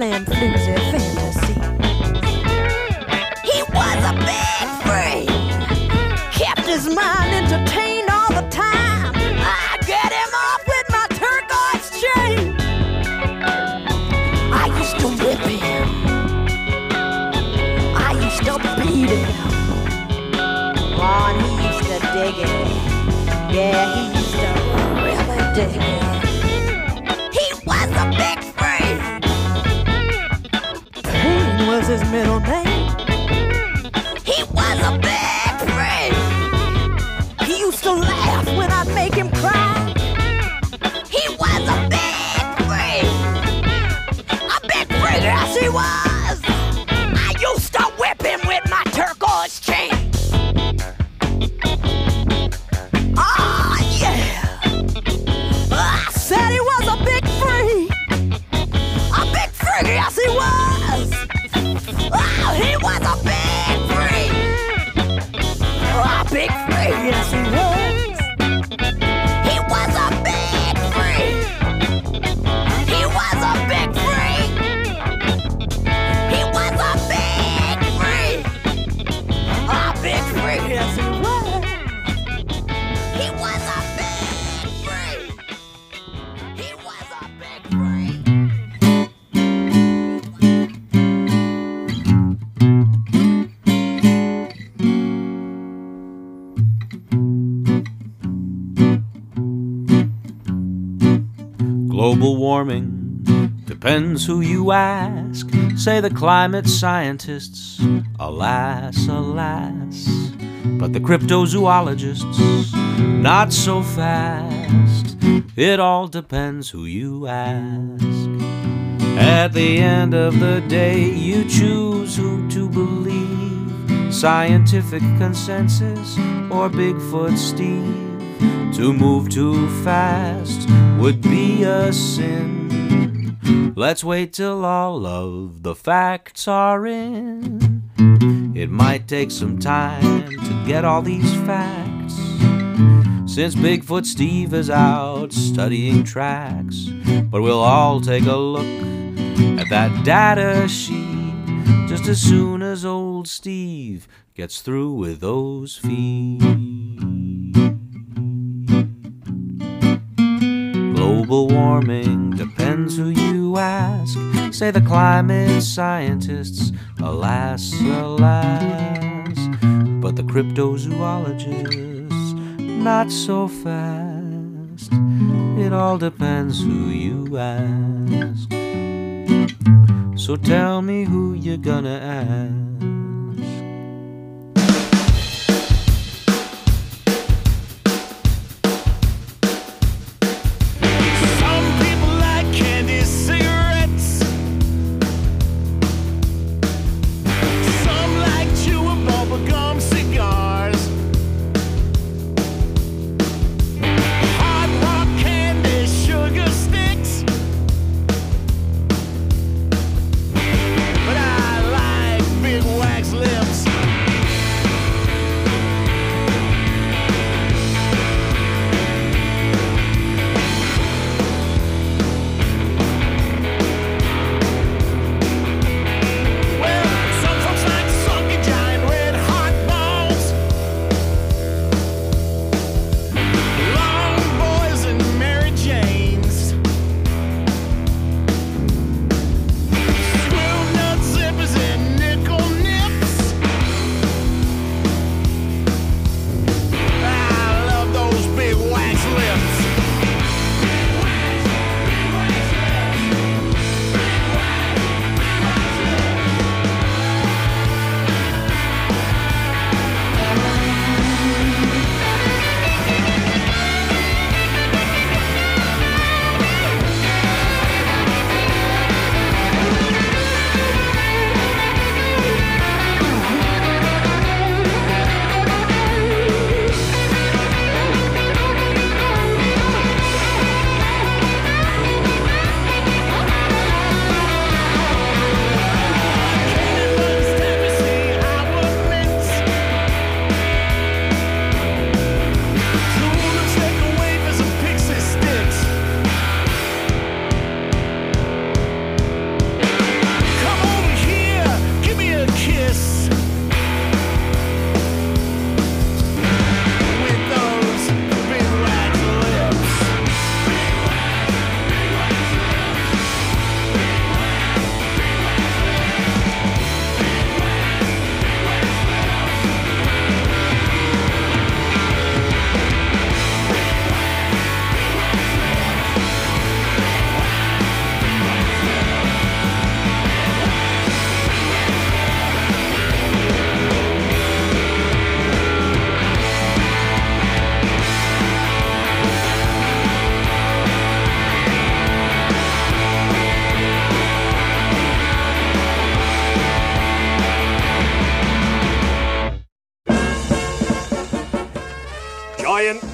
them flimsy fantasies. He was a big freak, kept his mind entertained all the time. I get him off with my turquoise chain. I used to whip him, I used to beat him. Oh, and he used to dig it. Yeah, he used to really dig it. He was a big freak. Pain was his middle name. He was a big freak. He used to laugh when I'd make him cry. He was a big freak. A big freak, yes he was. I used to whip him with my turquoise chain. Yes, he was! Oh, he was a big freak! Oh, a big freak, yes, he was! He was a big freak! He was a big freak! He was a big freak! A big freak, yes, he was! He was a big freak! He was a big freak! Global warming depends who you ask, say the climate scientists. Alas, alas, but the cryptozoologists, not so fast. It all depends who you ask. At the end of the day, you choose who to believe, scientific consensus or Bigfoot Steve. To move too fast would be a sin. Let's wait till all of the facts are in. It might take some time to get all these facts, since Bigfoot Steve is out studying tracks. But we'll all take a look at that data sheet just as soon as old Steve gets through with those feet. Global warming depends who you ask, say the climate scientists. Alas, alas, but the cryptozoologists, not so fast. It all depends who you ask. So tell me who you're gonna ask. Big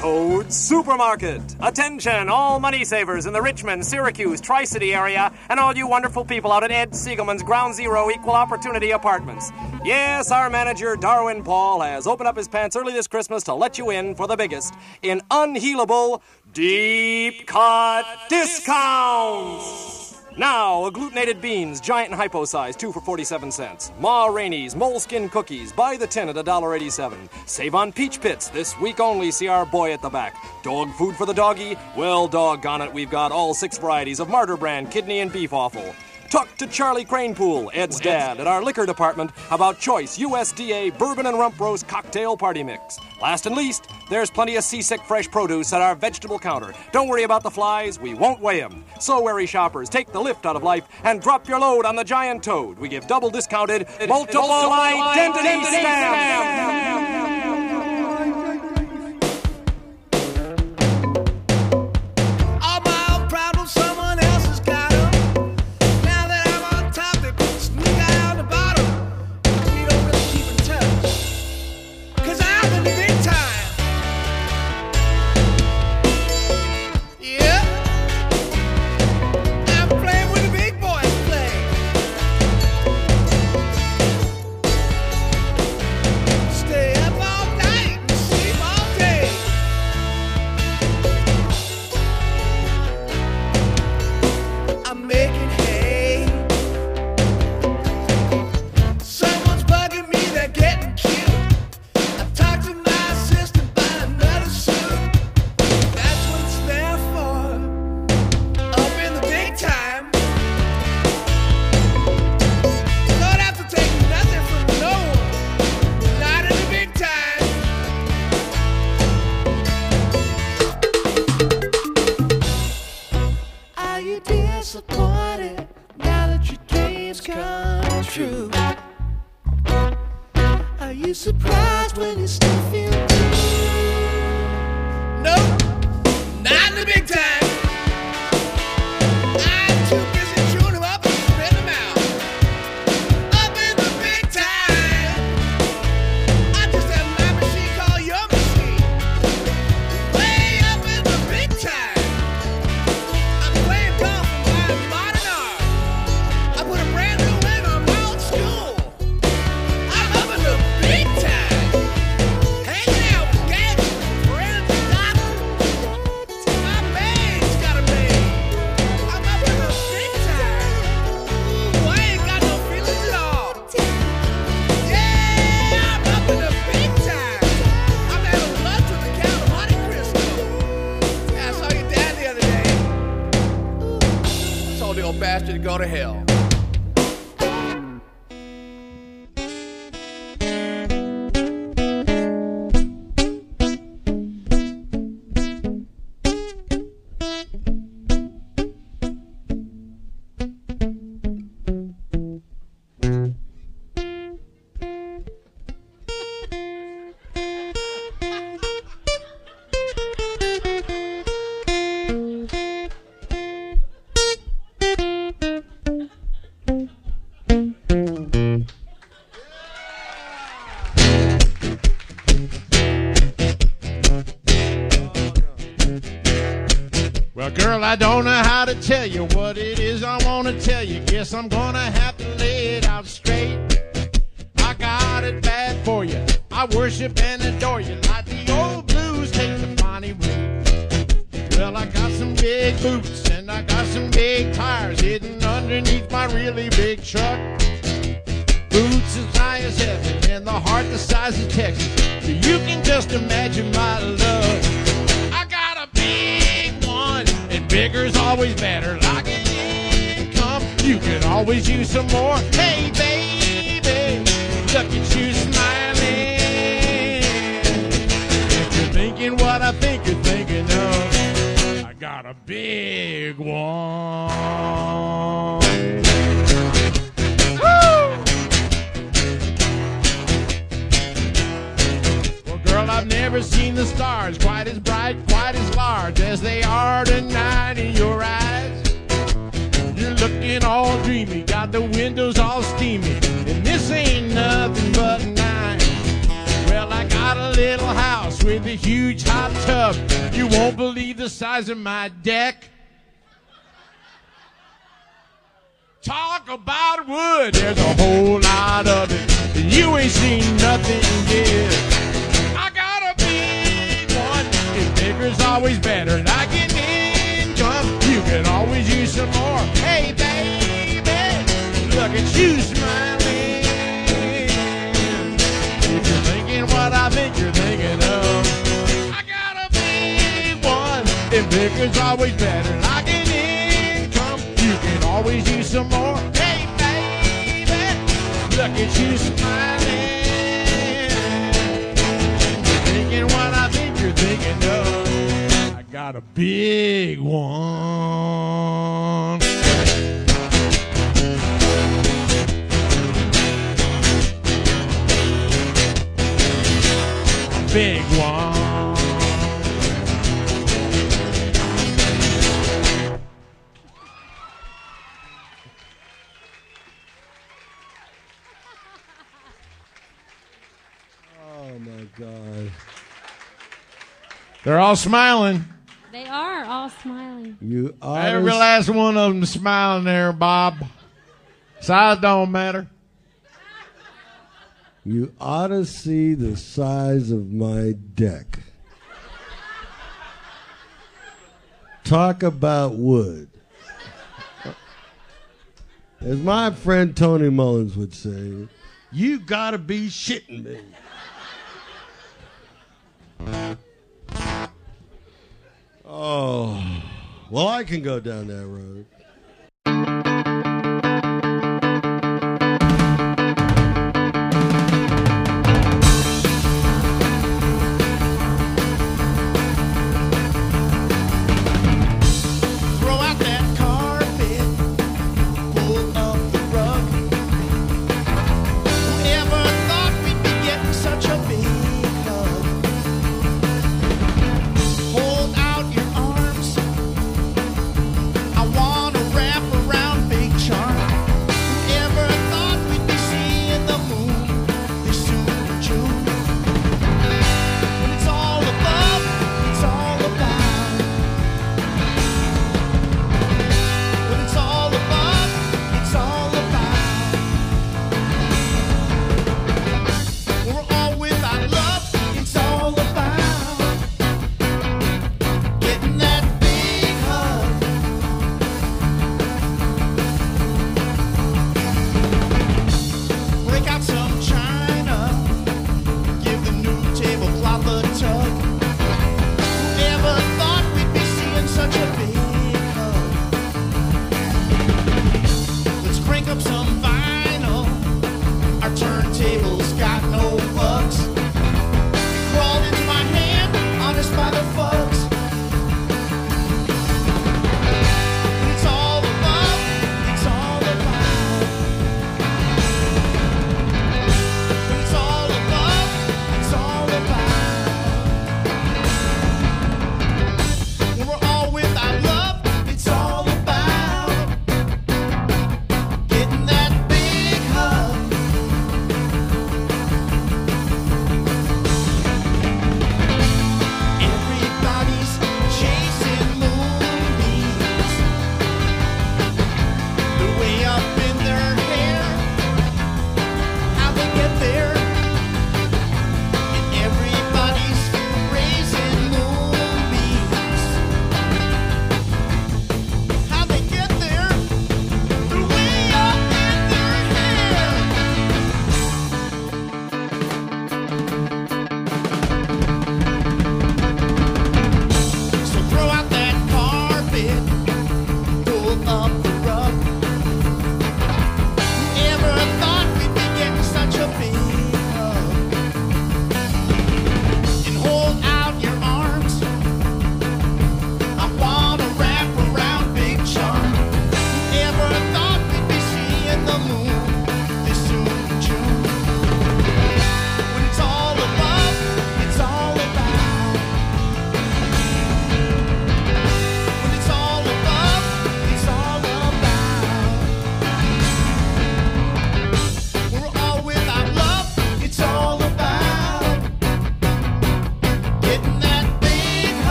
Toad's Supermarket. Attention, all money savers in the Richmond, Syracuse, Tri-City area, and all you wonderful people out at Ed Siegelman's Ground Zero Equal Opportunity Apartments. Yes, our manager, Darwin Paul, has opened up his pants early this Christmas to let you in for the biggest in unhealable, deep-cut discounts. Now, agglutinated beans, giant and hypo size, 2 for 47 cents. Ma Rainey's moleskin cookies, buy the tin at $1.87. Save on peach pits, this week only, see our boy at the back. Dog food for the doggy? Well, doggone it, we've got all 6 varieties of Martyr brand kidney and beef offal. Talk to Charlie Cranepool, Ed's dad, at our liquor department about choice USDA bourbon and rump roast cocktail party mix. Last and least, there's plenty of seasick fresh produce at our vegetable counter. Don't worry about the flies, we won't weigh them. So wary shoppers, take the lift out of life and drop your load on the giant toad. We give double discounted, multiple identity stamps. Disappointed now that your dreams come true. Are you surprised when you still feel blue? Nope, not in the big time. I'm too busy chewing them up and spitting them out. Up in the big time, I just have my machine called your machine. Way up in the big time. I'm playing golf. Modern art. I put a brand new ring on my old school. I'm up in the big time. Hanging out with gangsters, friends, and doctors. My man's got a man. I'm up in the big time. Ooh, I ain't got no feelings at all. Yeah, I'm up in the big time. I'm having lunch with the Count of Monte Cristo. Yeah, I saw your dad the other day. Told the old bastard to go to hell. Well, girl, I don't know how to tell you what it is I want to tell you. Guess I'm gonna have to lay it out straight. I got it bad for you. I worship and adore you like the old blues take the Bonnie Raitt. Well, I got some big boots and I got some big tires hidden underneath my really big truck. Boots as high as heaven and the heart the size of Texas. So you can just imagine my love. I got a big one, and bigger's always better. Like an income, you can always use some more. Hey, baby, look at you smiling. If you're thinking what I think you're thinking of, I got a big one. I've never seen the stars quite as bright, quite as large as they are tonight in your eyes. You're looking all dreamy, got the windows all steamy, and this ain't nothing but night. Well, I got a little house with with a huge hot tub. You won't believe the size of my deck. Talk about wood, there's a whole lot of it. You ain't seen nothing yet. I got a big one, and bigger's always better. Like an income, you can always use some more. Hey baby, look at you smiling. If you're thinking what I think you're thinking of, I got a big one, and bigger's always better. Like an income, you can always use some more. Hey baby, look at you smiling. You're thinking what I think you're thinking of. I got a big one. Big one. Oh my God. They're all smiling. They are all smiling. You are Every last one of them smiling there, Bob. Size don't matter. You ought to see the size of my deck. Talk about wood. As my friend Tony Mullins would say, you gotta be shitting me. Oh, well, I can go down that road. Throw out that carpet, pull up the rug. Whoever thought we'd be getting such a big hug? Hold out your arms, I wanna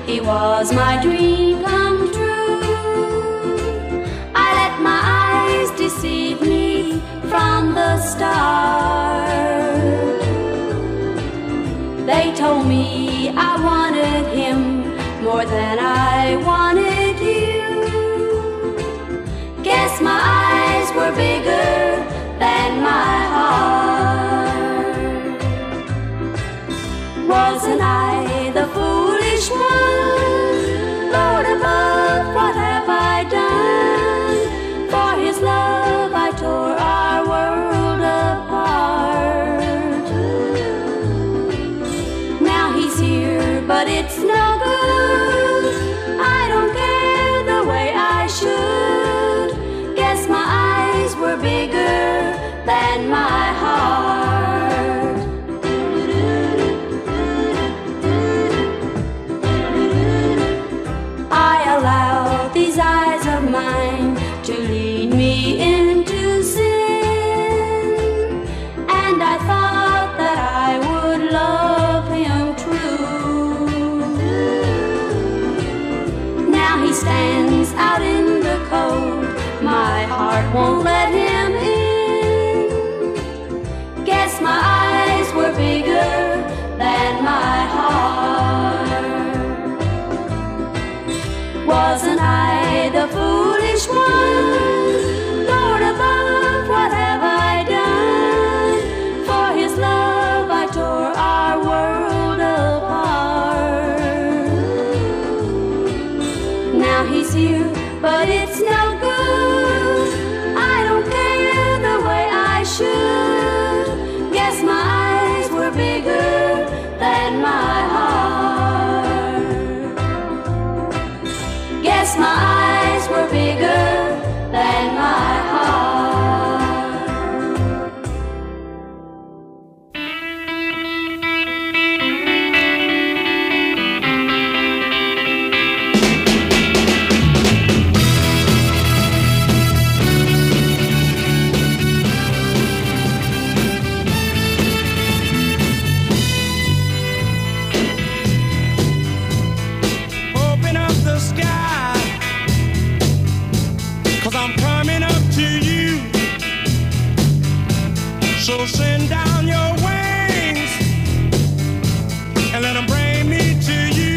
He was my dream come true. I let my eyes deceive me from the start. They told me I wanted him more than I wanted you. Guess my eyes were bigger than my heart. Wasn't I the foolish one? Lord above, what have I done? For his love I tore our world apart. Now he's here, but it's no good. I don't care the way I should. Guess my eyes were bigger than my heart. I allow these eyes of mine to lead me into sin, and I thought that I would love him true. Now he stands out in the cold, my heart won't let him in. Guess my eyes were bigger than my heart. Wasn't I the foolish one? Lord above, what have I done? For his love I tore our world apart. Now he's here, but it's no good. I don't care the way I should. Guess my eyes were bigger than my heart. Guess my eyes were bigger than my heart. Open up the sky, 'cause I'm coming up to you. So send down your wings and let them bring me to you.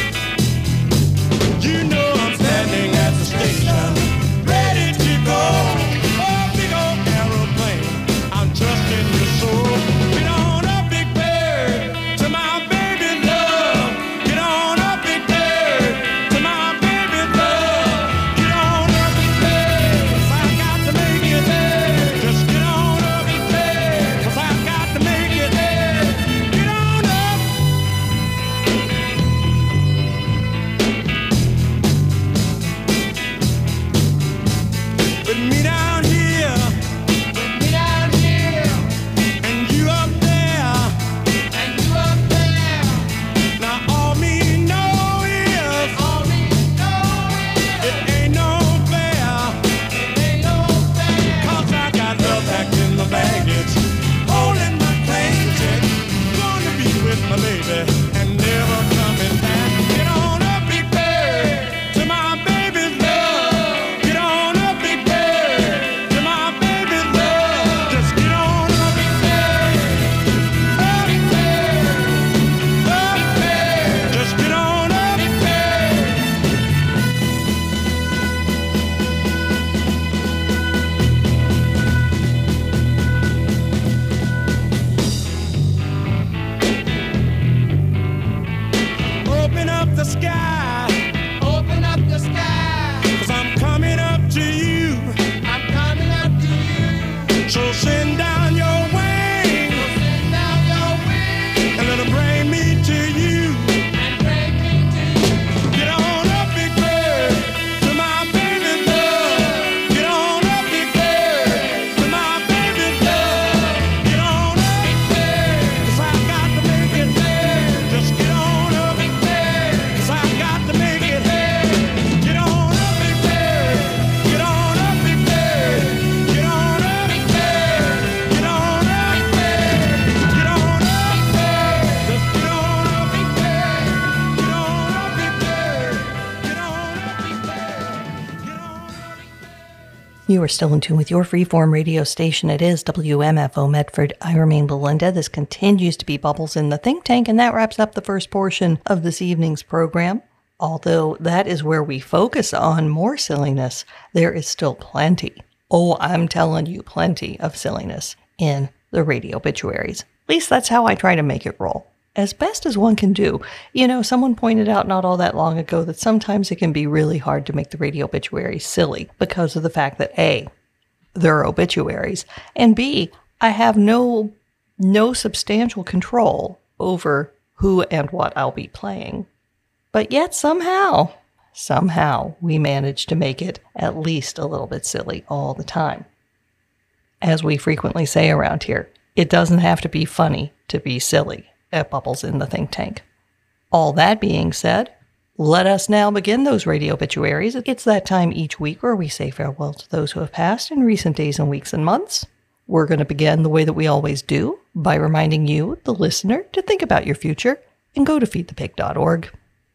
You know I'm standing at the station, ready to go. Oh, big old aeroplane, I'm trusting your soul. Get on up, big bird, to my baby love. Get on up, big bird, to my baby love. Get on up, big bird, 'cause I got to make it there. Just get on up, big bird, 'cause I got to make it there. Get on up. Put me down here, and you up there, Now all me know is, it ain't no fair, 'cause I got love packed in the baggage, holding my plane ticket, gonna be with my baby and never coming back. Get on up, big bird, to my baby love. Get on up, big bird, to my baby love. Just get on up, big bird, up, big bird, up, big bird. Just get on up, big bird. Open up the sky, 'cause I'm coming up to you. So send down your wings and let them bring me to you. Get on up, big bird, to my baby love. Get on up, big bird, to my baby love. Get on up, big bird, 'cause I got to make it there. Just get on up, big bird, 'cause I got to You are still in tune with your freeform radio station. It is WMFO Medford. I remain Belinda. This continues to be Bubbles in the Think Tank, and that wraps up the first portion of this evening's program. Although that is where we focus on more silliness, there is still plenty. Oh, I'm telling you, plenty of silliness in the radio obituaries. At least that's how I try to make it roll. As best as one can do. You know, someone pointed out not all that long ago that sometimes it can be really hard to make the radio obituaries silly because of the fact that A, there are obituaries, and B, I have no substantial control over who and what I'll be playing. But yet somehow, we manage to make it at least a little bit silly all the time. As we frequently say around here, it doesn't have to be funny to be silly at Bubbles in the Think Tank. All that being said, let us now begin those radio obituaries. It's that time each week where we say farewell to those who have passed in recent days and weeks and months. We're going to begin the way that we always do, by reminding you, the listener, to think about your future and go to feedthepig.org.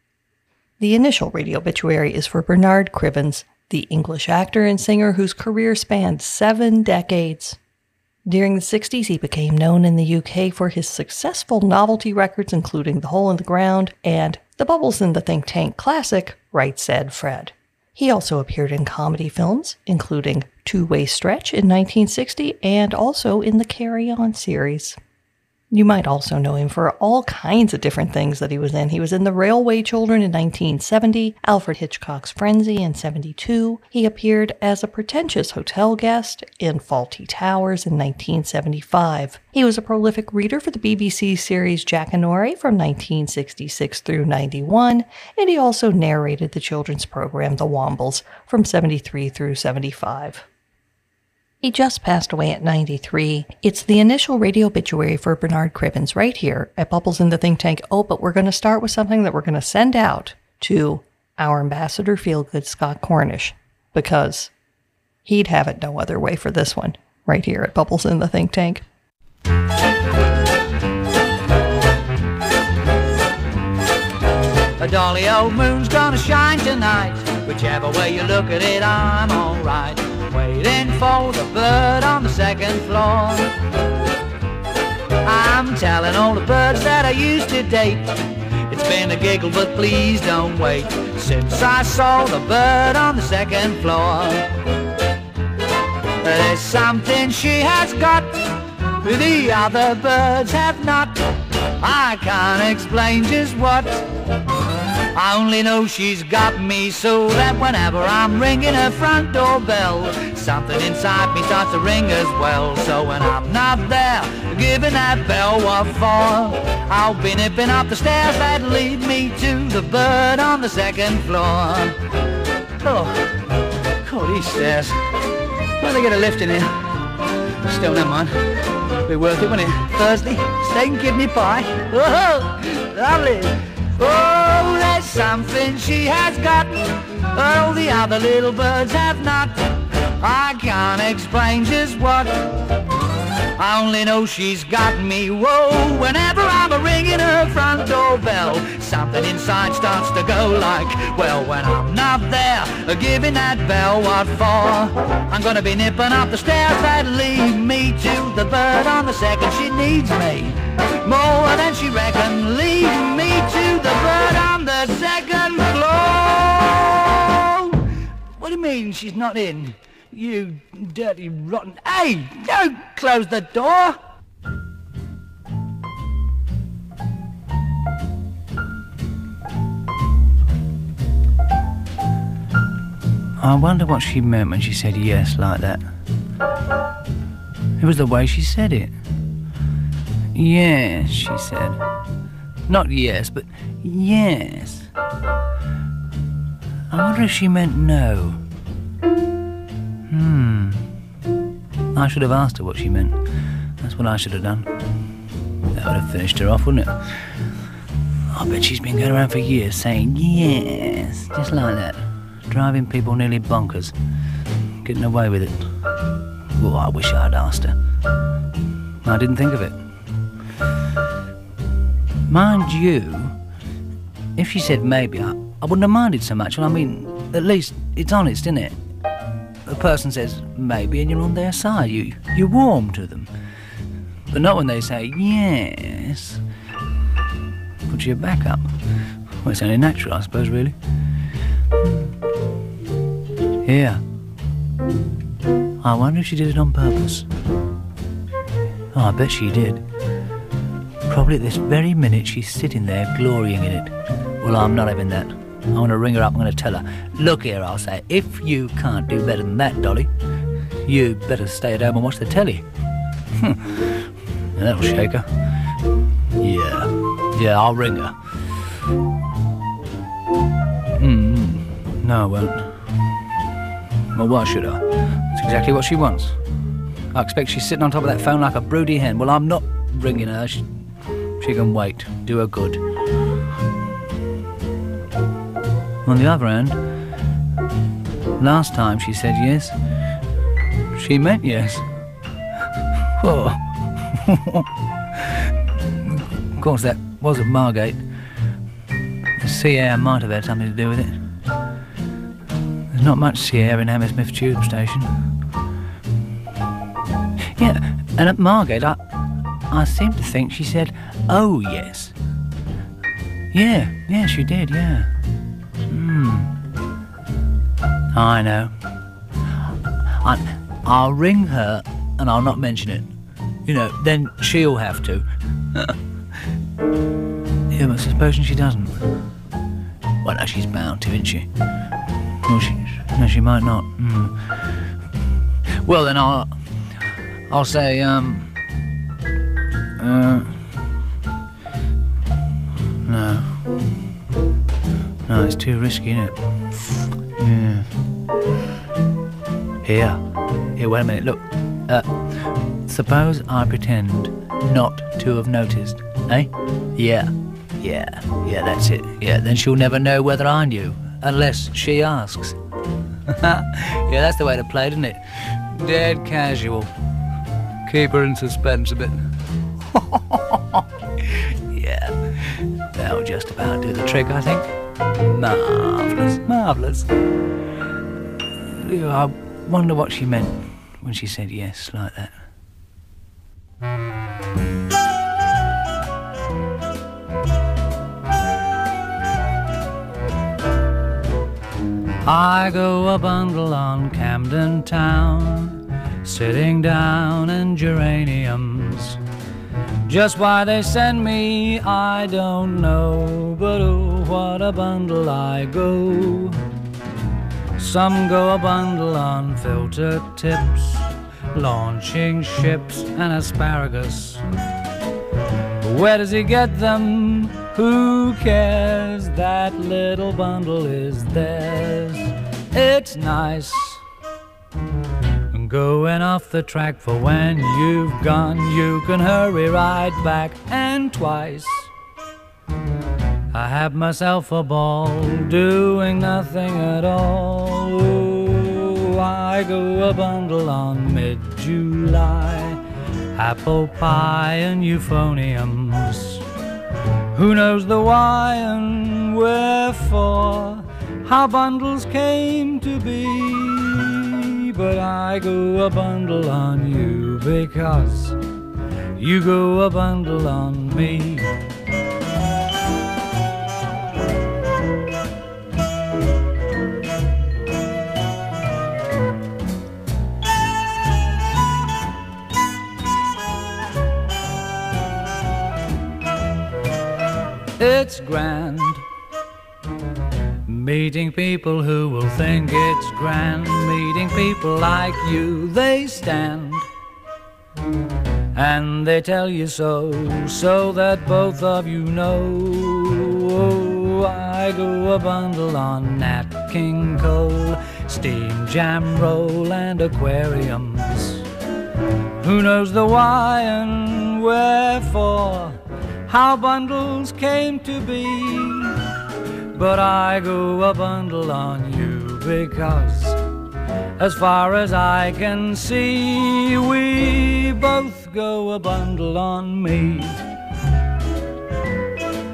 The initial radio obituary is for Bernard Cribbins, the English actor and singer whose career spanned 7 decades. During the 60s, he became known in the UK for his successful novelty records, including The Hole in the Ground and the Bubbles in the Think Tank classic, Right Said Fred. He also appeared in comedy films, including Two-Way Stretch in 1960 and also in the Carry On series. You might also know him for all kinds of different things that he was in. He was in The Railway Children in 1970, Alfred Hitchcock's Frenzy in 1972. He appeared as a pretentious hotel guest in Fawlty Towers in 1975. He was a prolific reader for the BBC series Jackanory from 1966 through 91, and he also narrated the children's program The Wombles from 73 through 75. He just passed away at 93. It's the initial radio obituary for Bernard Cribbins right here at Bubbles in the Think Tank. Oh, but we're going to start with something that we're going to send out to our ambassador feelgood, Scott Cornish, because he'd have it no other way for this one right here at Bubbles in the Think Tank. A dolly old moon's gonna shine tonight. Whichever way you look at it, I'm alright. Waiting for the bird on the second floor. I'm telling all the birds that I used to date. It's been a giggle, but please don't wait. Since I saw the bird on the second floor. There's something she has got the other birds have not. I can't explain just what. I only know she's got me so that whenever I'm ringing her front doorbell, something inside me starts to ring as well. So when I'm not there, giving that bell what for, I'll be nipping up the stairs that lead me to the bird on the second floor. Oh, these stairs. Why they get a lift in here? Still, never mind. Be worth it, won't it? Thursday, steak and kidney pie. Oh, lovely. Oh, there's something she has got, oh, the other little birds have not. I can't explain just what. I only know she's got me, whoa. Whenever I'm ringing her front doorbell, something inside starts to go like, well, when I'm not there, giving that bell what for. I'm gonna be nipping up the stairs that lead me to the bird on the second. She needs me more than she reckon. Lead me to the bird on the second floor. What do you mean she's not in? You dirty, rotten... Hey, don't close the door! I wonder what she meant when she said yes like that. It was the way she said it. Yes, she said. Not yes, but yes. I wonder if she meant no. I should have asked her what she meant. That's what I should have done. That would have finished her off, wouldn't it? I bet she's been going around for years saying yes, just like that. Driving people nearly bonkers. Getting away with it. Oh, I wish I'd asked her. I didn't think of it. Mind you, if she said maybe, I wouldn't have minded so much. Well, I mean, at least it's honest, isn't it? person says maybe and you're on their side. You warm to them. But not when they say yes. Put your back up. Well, it's only natural, I suppose, really. Here. I wonder if she did it on purpose. Oh, I bet she did. Probably at this very minute she's sitting there glorying in it. Well, I'm not having that. I want to ring her up, I'm going to tell her, look here, I'll say, if you can't do better than that, Dolly, you better stay at home and watch the telly. That'll shake her. Yeah, I'll ring her. No, I won't. Well, why should I? It's exactly what she wants. I expect she's sitting on top of that phone like a broody hen. Well, I'm not ringing her. She can wait. Do her good. On the other hand, last time she said yes, she meant yes. Whoa. Of course, that was at Margate. The sea air might have had something to do with it. There's not much sea air in Hammersmith Tube Station. Yeah, and at Margate, I seem to think she said, oh, yes. Yeah, she did, yeah. I know. I'll ring her and I'll not mention it. You know, then she'll have to. Yeah, but supposing she doesn't. Well, no, she's bound to, isn't she? Well, she might not. Well, then I'll say, no, it's too risky, isn't it? Yeah. Here, wait a minute, look. Suppose I pretend not to have noticed, eh? Yeah, that's it. Yeah, then she'll never know whether I knew, unless she asks. Yeah, that's the way to play it, isn't it? Dead casual. Keep her in suspense a bit. Yeah, that'll just about do the trick, I think. Marvellous. I wonder what she meant when she said yes like that. I go a bundle on Camden Town, sitting down in geraniums. Just why they send me, I don't know, but oh, what a bundle I go. Some go a bundle on filter tips, launching ships and asparagus. Where does he get them? Who cares? That little bundle is theirs. It's nice going off the track, for when you've gone you can hurry right back. And twice I have myself a ball doing nothing at all. Oh, I go a bundle on mid-July, apple pie and euphoniums. Who knows the why and wherefore, how bundles came to be, but I go a bundle on you because you go a bundle on me. It's grand meeting people who will think it's grand, meeting people like you. They stand and they tell you so, so that both of you know. Oh, I go a bundle on Nat King Cole, steam jam roll and aquariums. Who knows the why and wherefore, how bundles came to be, but I go a bundle on you because, as far as I can see, we both go a bundle on me.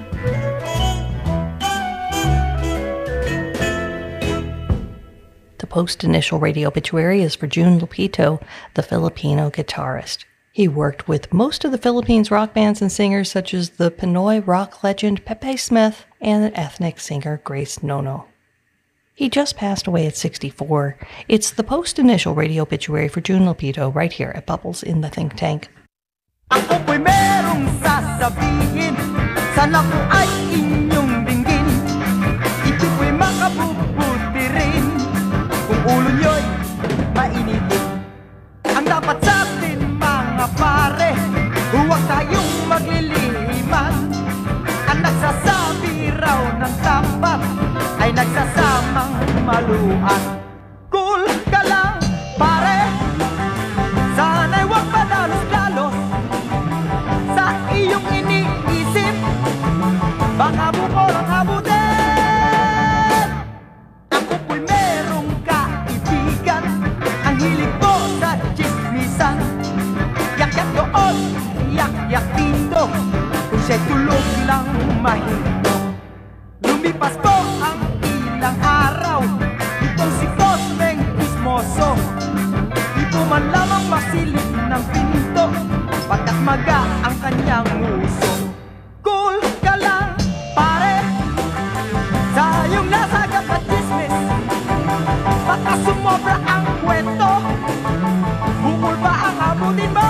To post-initial radio obituary is for June Lupito, the Filipino guitarist. He worked with most of the Philippines' rock bands and singers such as the Pinoy rock legend Pepe Smith and the ethnic singer Grace Nono. He just passed away at 64. It's the post-initial radio obituary for June Lupito right here at Bubbles in the Think Tank. Ako po'y merong sasabihin, sana po ay inyong dinggin. Ito po'y makabubuti rin, kung ulo nyo'y mainitin. Ang dapat sa atin mga pare, huwag tayong maglilihiman. Ang nagsasabi raw ng tapat ay nagsasamang maluan. Cool ka lang pare, sana'y huwag padalos-dalos sa iyong iniisip, baka bukol ang habutin. Ako po'y merong kaibigan, ang hilig ko sa chismisan. Yak-yak doon, yak-yak dito, kung siya'y tulog lang mahinto. Lumipas po ang ilang araw, itong si Cosmeng Ismoso, di po man lamang masilip ng pinto, pagkat maga ang kanyang uso. Cool ka lang pare, sa iyong nasagap at chismis, baka sumobra ang kwento, bukol pa ang habutin mo.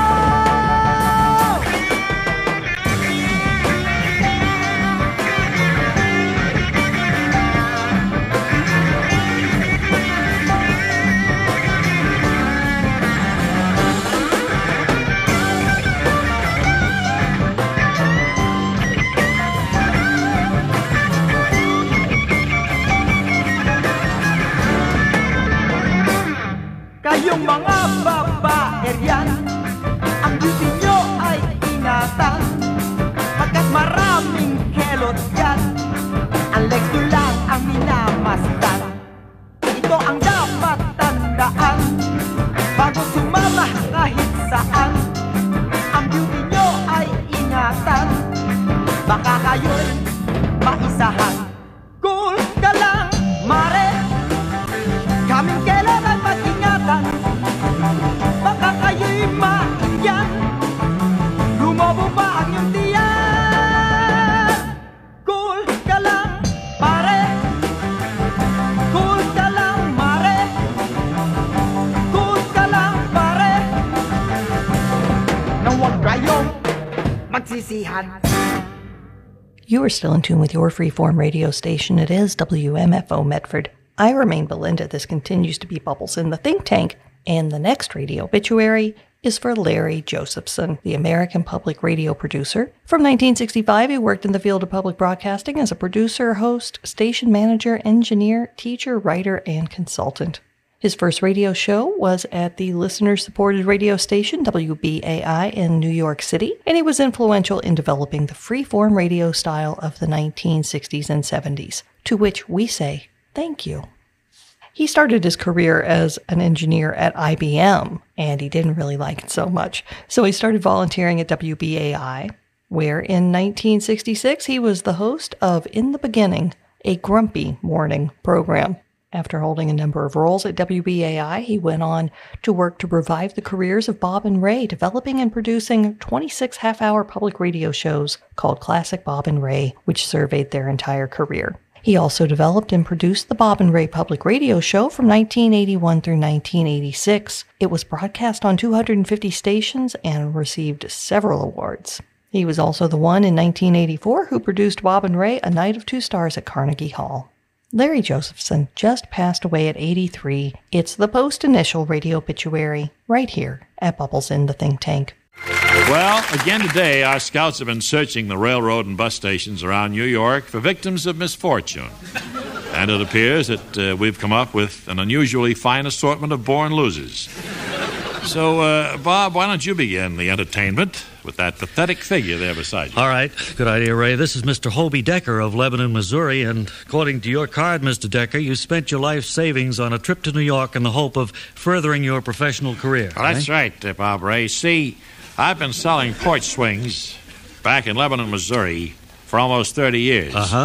Kayong mga babaeryan, ang beauty nyo ay ingatan, pagkat maraming kelot yan, ang legs nyo lang ang minamasdan. Ito ang dapat tandaan, bago sumama kahit saan, ang beauty nyo ay ingatan, baka kayo'y maisahan. Cool ka lang mare, kaming kailan ay mag-ingatan, baka kayo'y maingyan, lumobo pa ang iyong tiyan. Cool ka lang pare, cool ka lang mare, cool ka lang pare, nang huwag kayong magsisihan. You are still in tune with your freeform radio station. It is WMFO Medford. I remain Belinda. This continues to be Bubbles in the Think Tank. And the next radio obituary is for Larry Josephson, the American public radio producer. From 1965, he worked in the field of public broadcasting as a producer, host, station manager, engineer, teacher, writer, and consultant. His first radio show was at the listener-supported radio station WBAI in New York City, and he was influential in developing the freeform radio style of the 1960s and 70s, to which we say thank you. He started his career as an engineer at IBM, and he didn't really like it so much, so he started volunteering at WBAI, where in 1966 he was the host of In the Beginning, a grumpy morning program. After holding a number of roles at WBAI, he went on to work to revive the careers of Bob and Ray, developing and producing 26 half-hour public radio shows called Classic Bob and Ray, which surveyed their entire career. He also developed and produced the Bob and Ray Public Radio Show from 1981 through 1986. It was broadcast on 250 stations and received several awards. He was also the one in 1984 who produced Bob and Ray, A Night of Two Stars at Carnegie Hall. Larry Josephson just passed away at 83. It's the post-initial radio obituary right here at Bubbles in the Think Tank. Well, again today, our scouts have been searching the railroad and bus stations around New York for victims of misfortune. And it appears that we've come up with an unusually fine assortment of born losers. So, Bob, why don't you begin the entertainment with that pathetic figure there beside you? All right. Good idea, Ray. This is Mr. Hobie Decker of Lebanon, Missouri, and according to your card, Mr. Decker, you spent your life savings on a trip to New York in the hope of furthering your professional career. Well, that's right, Bob Ray. See, I've been selling porch swings back in Lebanon, Missouri for almost 30 years. Uh-huh.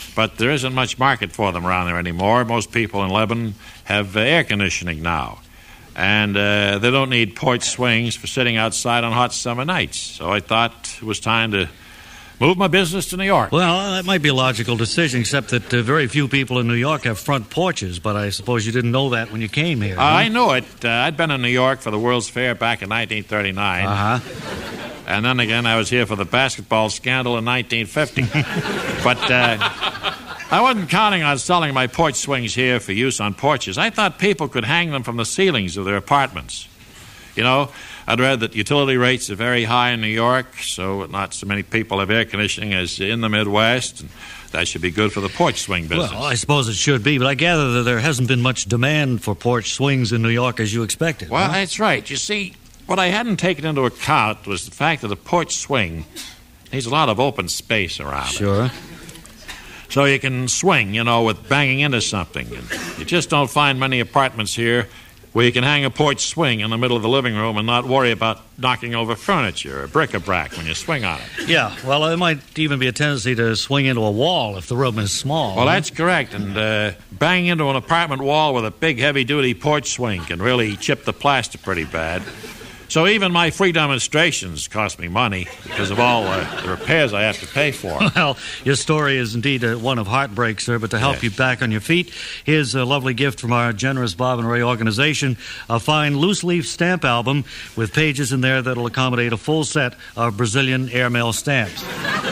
but there isn't much market for them around there anymore. Most people in Lebanon have air conditioning now, and they don't need porch swings for sitting outside on hot summer nights. So I thought it was time to move my business to New York. Well, that might be a logical decision, except that very few people in New York have front porches, but I suppose you didn't know that when you came here. I knew it. I'd been in New York for the World's Fair back in 1939. Uh-huh. And then again, I was here for the basketball scandal in 1950. But I wasn't counting on selling my porch swings here for use on porches. I thought people could hang them from the ceilings of their apartments. You know, I'd read that utility rates are very high in New York, so not so many people have air conditioning as in the Midwest, and that should be good for the porch swing business. Well, I suppose it should be, but I gather that there hasn't been much demand for porch swings in New York as you expected. Well, that's right. You see, what I hadn't taken into account was the fact that a porch swing needs a lot of open space around it. Sure. So you can swing, you know, with banging into something. And you just don't find many apartments here where you can hang a porch swing in the middle of the living room and not worry about knocking over furniture or bric-a-brac when you swing on it. Yeah, well, there might even be a tendency to swing into a wall if the room is small. Well, that's correct. And banging into an apartment wall with a big, heavy-duty porch swing can really chip the plaster pretty bad. So even my free demonstrations cost me money because of all the repairs I have to pay for. Well, your story is indeed one of heartbreak, sir, but to help you back on your feet, here's a lovely gift from our generous Bob and Ray organization, a fine loose-leaf stamp album with pages in there that'll accommodate a full set of Brazilian airmail stamps.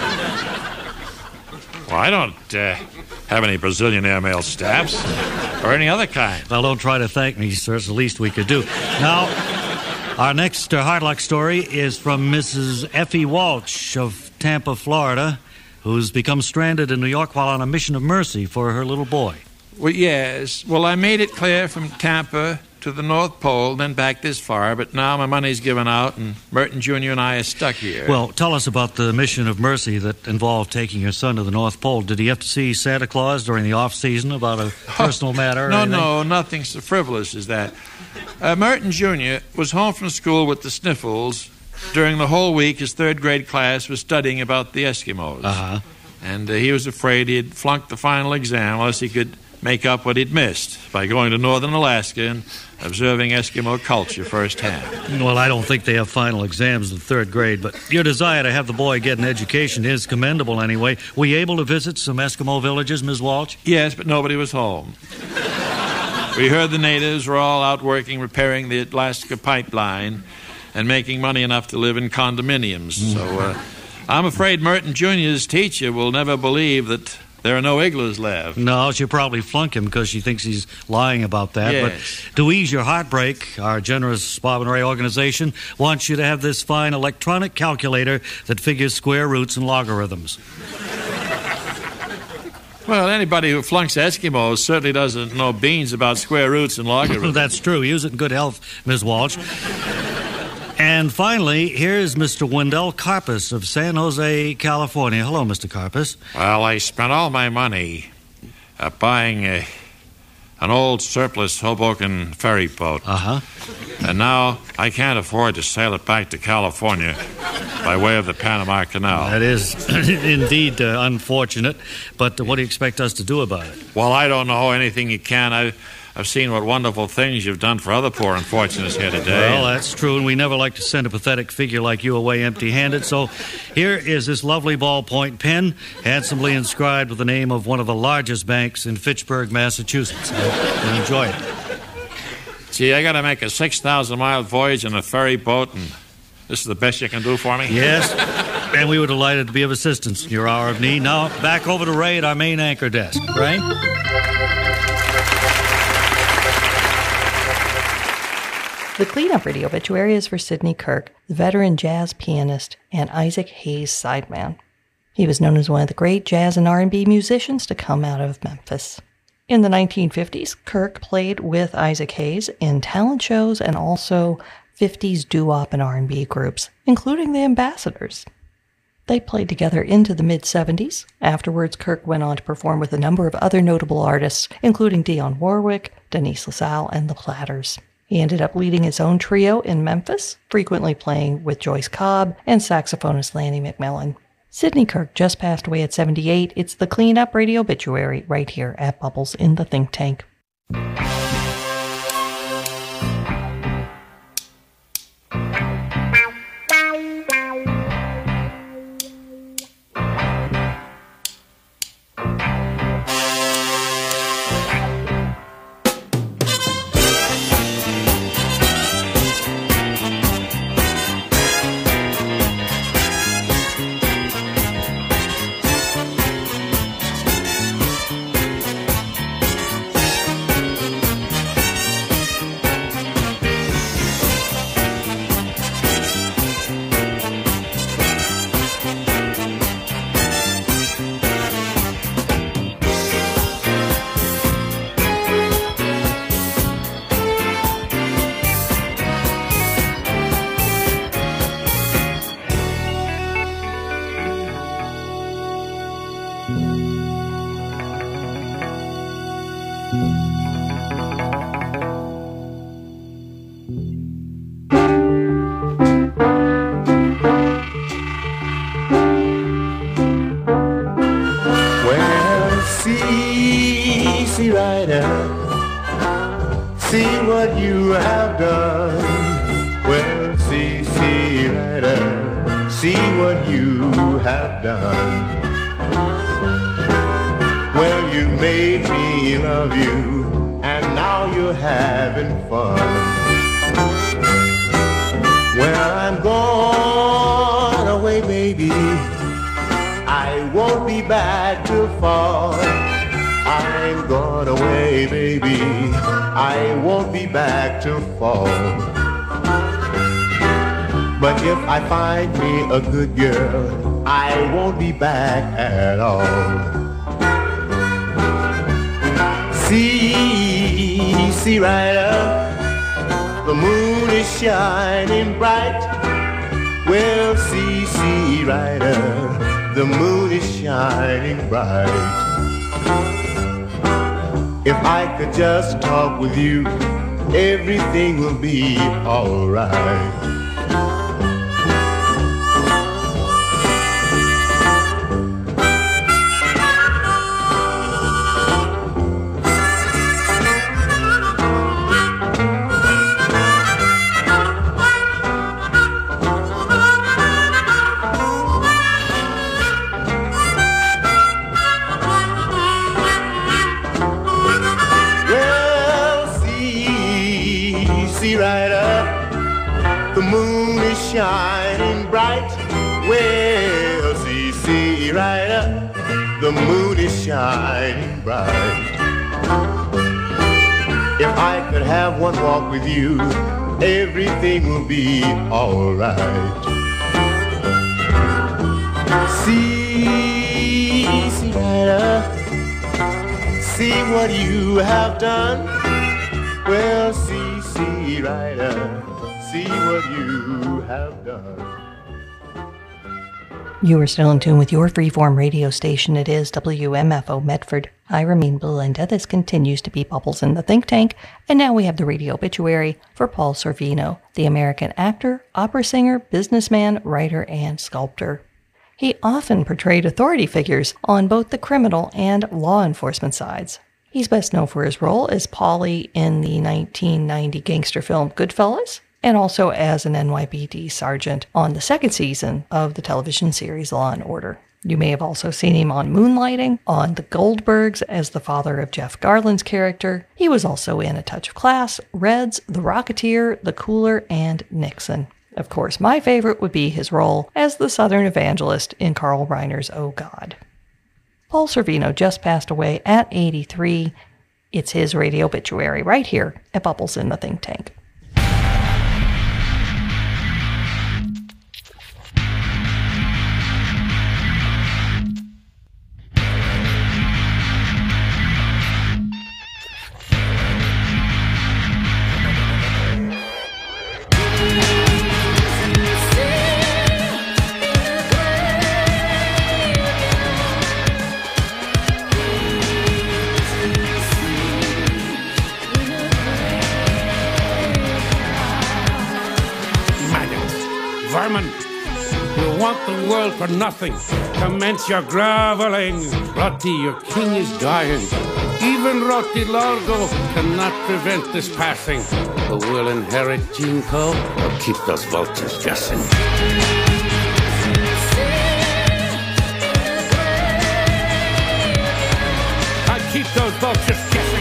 Well, I don't have any Brazilian airmail stamps or any other kind. Well, don't try to thank me, sir. It's the least we could do. Now, our next hard luck story is from Mrs. Effie Walsh of Tampa, Florida, who's become stranded in New York while on a mission of mercy for her little boy. Well, yes. Well, I made it clear from Tampa to the North Pole, then back this far, but now my money's given out, and Merton Jr. and I are stuck here. Well, tell us about the mission of mercy that involved taking your son to the North Pole. Did he have to see Santa Claus during the off-season about a personal matter? No, nothing so frivolous as that. Merton Jr. was home from school with the sniffles. During the whole week, his third-grade class was studying about the Eskimos. Uh-huh. And he was afraid he'd flunked the final exam unless he could make up what he'd missed by going to northern Alaska and observing Eskimo culture firsthand. Well, I don't think they have final exams in third grade, but your desire to have the boy get an education is commendable anyway. Were you able to visit some Eskimo villages, Ms. Walsh? Yes, but nobody was home. We heard the natives were all out working, repairing the Alaska pipeline and making money enough to live in condominiums. So I'm afraid Merton Jr.'s teacher will never believe that there are no igloos left. No, she'll probably flunk him because she thinks he's lying about that. Yes. But to ease your heartbreak, our generous Bob and Ray organization wants you to have this fine electronic calculator that figures square roots and logarithms. Well, anybody who flunks Eskimos certainly doesn't know beans about square roots and logarithms. That's true. Use it in good health, Ms. Walsh. And finally, here's Mr. Wendell Karpus of San Jose, California. Hello, Mr. Karpus. Well, I spent all my money buying an old surplus Hoboken ferry boat. Uh-huh. And now I can't afford to sail it back to California by way of the Panama Canal. That is indeed unfortunate, but what do you expect us to do about it? Well, I don't know. Anything you can. I've seen what wonderful things you've done for other poor unfortunates here today. Well, that's true, and we never like to send a pathetic figure like you away empty-handed. So here is this lovely ballpoint pen, handsomely inscribed with the name of one of the largest banks in Fitchburg, Massachusetts. Enjoy it. Gee, I got to make a 6,000-mile voyage in a ferry boat, and this is the best you can do for me? Yes, and we were delighted to be of assistance in your hour of need. Now, back over to Ray at our main anchor desk. Ray? The cleanup radio obituary is for Sidney Kirk, the veteran jazz pianist and Isaac Hayes' sideman. He was known as one of the great jazz and R&B musicians to come out of Memphis. In the 1950s, Kirk played with Isaac Hayes in talent shows and also 50s doo-wop and R&B groups, including the Ambassadors. They played together into the mid-70s. Afterwards, Kirk went on to perform with a number of other notable artists, including Dionne Warwick, Denise LaSalle, and the Platters. He ended up leading his own trio in Memphis, frequently playing with Joyce Cobb and saxophonist Lanny McMillan. Sidney Kirk just passed away at 78. It's the Clean Up Radio Obituary right here at Bubbles in the Think Tank. See what you have done. Well, see, writer, see what you have done. Well, you made me love you, and now you're having fun. Well, I'm gone away, baby. I won't be back till fall. I'm gone away, baby. I won't be back till fall. But if I find me a good girl, I won't be back at all. See, Ryder, the moon is shining bright. Well, see, Ryder, the moon is shining bright. If I could just talk with you, everything will be alright. Shining bright. Well, see, Ryder, the moon is shining bright. If I could have one walk with you, everything will be alright. See, Ryder, see what you have done. Well, see, Ryder, see what you have done. You are still in tune with your freeform radio station. It is WMFO Medford. I remain Belinda. This continues to be Bubbles in the Think Tank. And now we have the radio obituary for Paul Sorvino, the American actor, opera singer, businessman, writer, and sculptor. He often portrayed authority figures on both the criminal and law enforcement sides. He's best known for his role as Paulie in the 1990 gangster film Goodfellas, and also as an NYPD sergeant on the second season of the television series Law & Order. You may have also seen him on Moonlighting, on The Goldbergs as the father of Jeff Garland's character. He was also in A Touch of Class, Reds, The Rocketeer, The Cooler, and Nixon. Of course, my favorite would be his role as the Southern Evangelist in Carl Reiner's Oh God. Paul Sorvino just passed away at 83. It's his radio obituary right here at Bubbles in the Think Tank. want the world for nothing. Commence your groveling. Rotti, your king is dying. Even Rotti Largo cannot prevent this passing. Who will inherit Jinko or keep those vultures guessing? I keep those vultures guessing.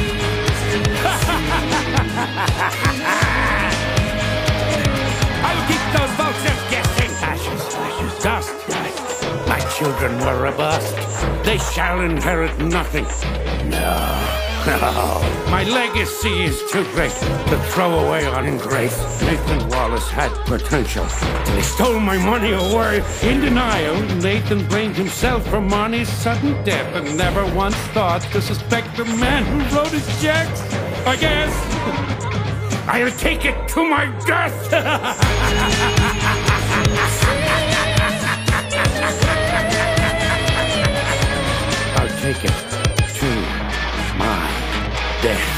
I'll keep those vultures guessing. Ashes, ashes, dust. My children were robust. They shall inherit nothing. No. My legacy is too great to throw away on ingrates. Nathan Wallace had potential. They stole my money away. In denial, Nathan blamed himself for Monty's sudden death and never once thought to suspect the man who wrote his checks. I guess I'll take it to my death. I'll take it to my death.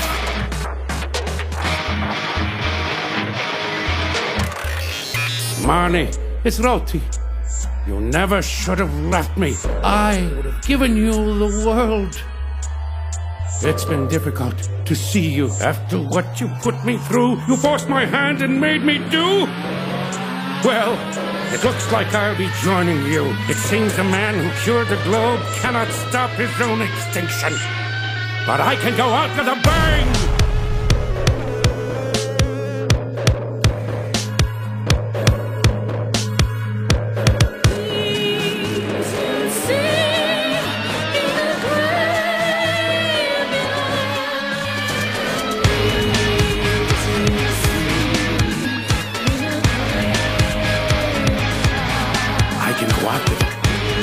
Marnie, it's Rotti. You never should have left me. I would have given you the world. It's been difficult to see you after what you put me through. You forced my hand and made me do. Well, it looks like I'll be joining you. It seems the man who cured the globe cannot stop his own extinction. But I can go out with a bang! I can go out with a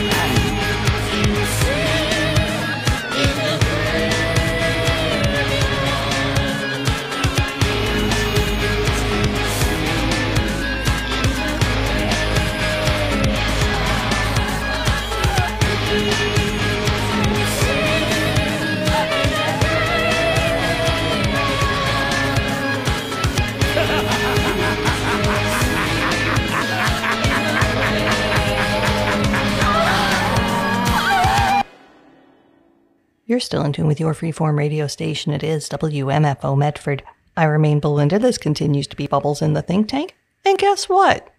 You're still in tune with your freeform radio station. It is WMFO Medford. I remain Belinda. This continues to be Bubbles in the Think Tank. And guess what?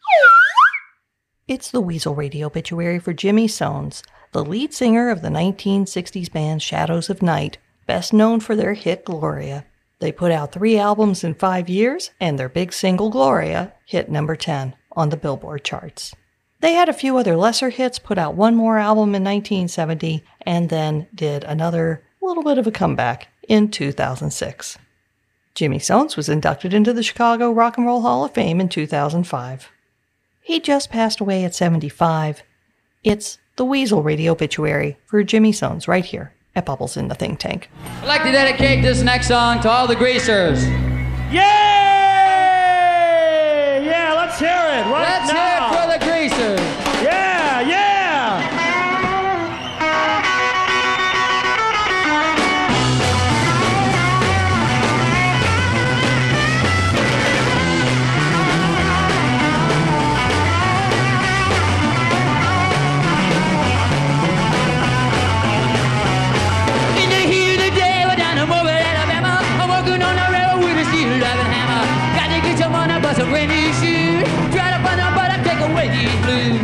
It's the Weasel Radio obituary for Jimmy Soanes, the lead singer of the 1960s band Shadows of Night, best known for their hit Gloria. They put out 3 albums in 5 years, and their big single Gloria hit number 10 on the Billboard charts. They had a few other lesser hits, put out one more album in 1970, and then did another little bit of a comeback in 2006. Jimmy Soanes was inducted into the Chicago Rock and Roll Hall of Fame in 2005. He just passed away at 75. It's the Weasel Radio obituary for Jimmy Soanes right here at Bubbles in the Think Tank. I'd like to dedicate this next song to all the greasers. Yay! Yeah, let's hear it Let's hear it for the greasers. Yeah, yeah! In the heat of the day, we're down in Mobile, Alabama. I'm working on the railroad with a steel driving hammer. Got to get some money, but some rainy shoes. Try to find out, but I take away these blues.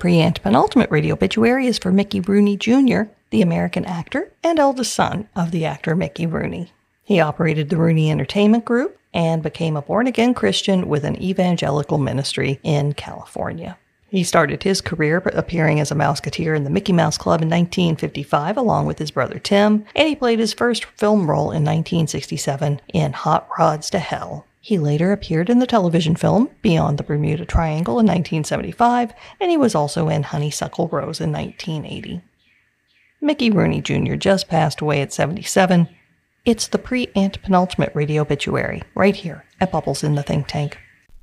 pre-antepenultimate radio obituary is for Mickey Rooney Jr., the American actor and eldest son of the actor Mickey Rooney. He operated the Rooney Entertainment Group and became a born-again Christian with an evangelical ministry in California. He started his career appearing as a Mouseketeer in the Mickey Mouse Club in 1955 along with his brother Tim, and he played his first film role in 1967 in Hot Rods to Hell. He later appeared in the television film Beyond the Bermuda Triangle in 1975, and he was also in Honeysuckle Rose in 1980. Mickey Rooney Jr. just passed away at 77. It's the pre-antepenultimate radio obituary, right here at Bubbles in the Think Tank.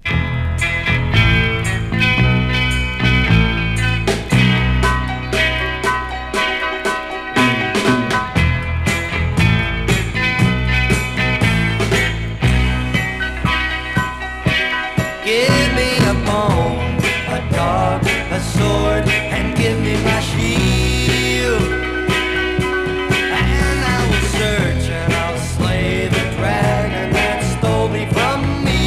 Give me a bone, a dog, a sword, and give me my shield. And I will search and I'll slay the dragon that stole me from me.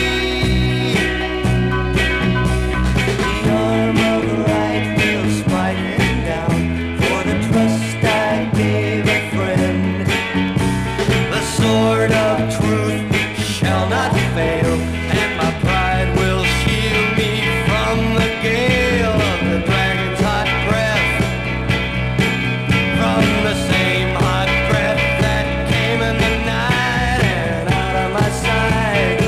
The arm of right will smite him down for the trust I gave a friend. The sword of truth shall not fail, and my pride will shield me from the gale of the dragon's hot breath, from the same hot breath that came in the night and out of my sight.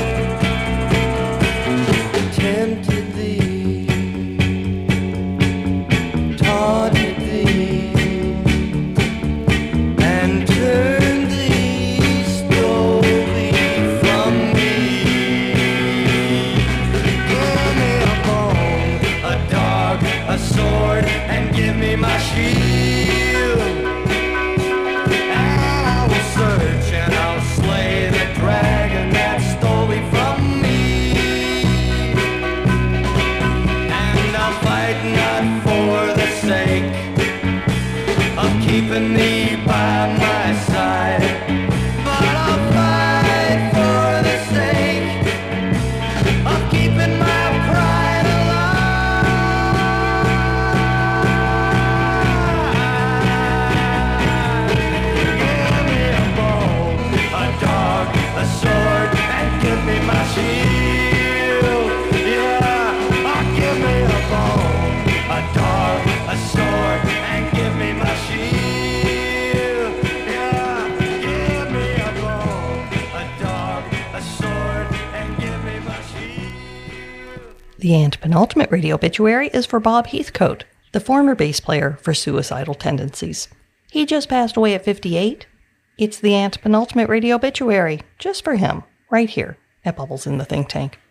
Tempted thee, taunted thee, and turned thee, stole thee from me. Give me a bone, a dog, a sword, and give me my shield. And I will search and I'll slay the dragon that stole me from me. And I'll fight not for the sake of keeping thee by my side, but I'll fight for the sake of keeping my pride alive. Give me a bone, a dog, a sword, and give me my shield. Yeah, give me a bone, a dog, a sword, and give me my shield. Yeah, give me a bone, a dog, a sword, and give me my shield. The antepenultimate radio obituary is for Bob Heathcote, the former bass player for Suicidal Tendencies. He just passed away at 58. It's the antepenultimate radio obituary, just for him, right here at Bubbles in the Think Tank.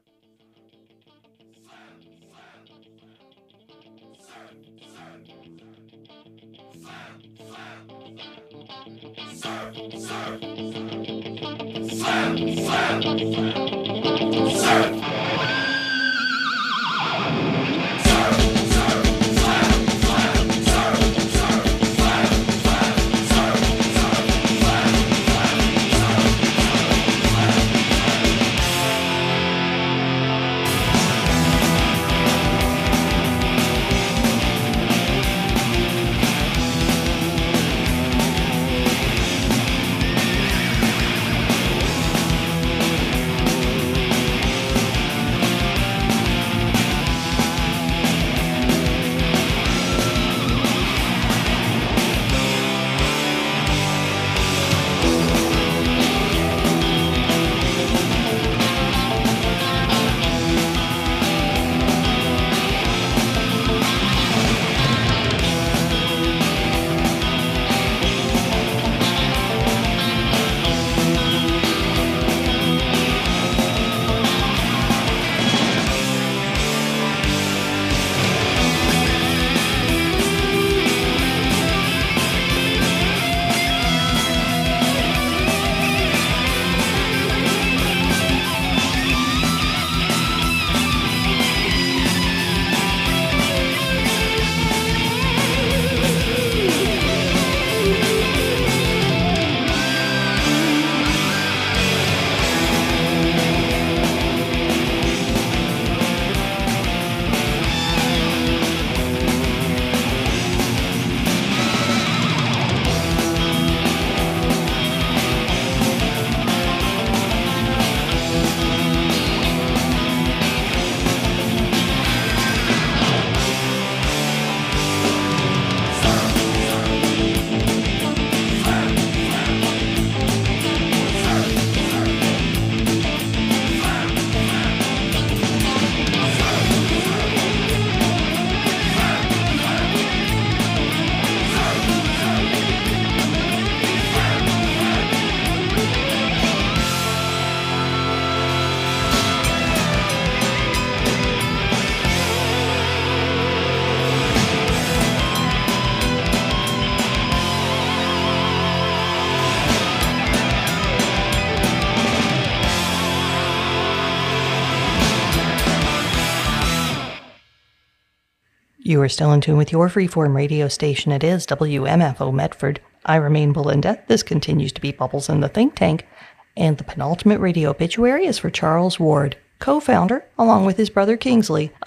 You are still in tune with your freeform radio station. It is WMFO Medford. I remain Belinda. This continues to be Bubbles in the Think Tank. And the penultimate radio obituary is for Charles Ward, co-founder, along with his brother Kingsley,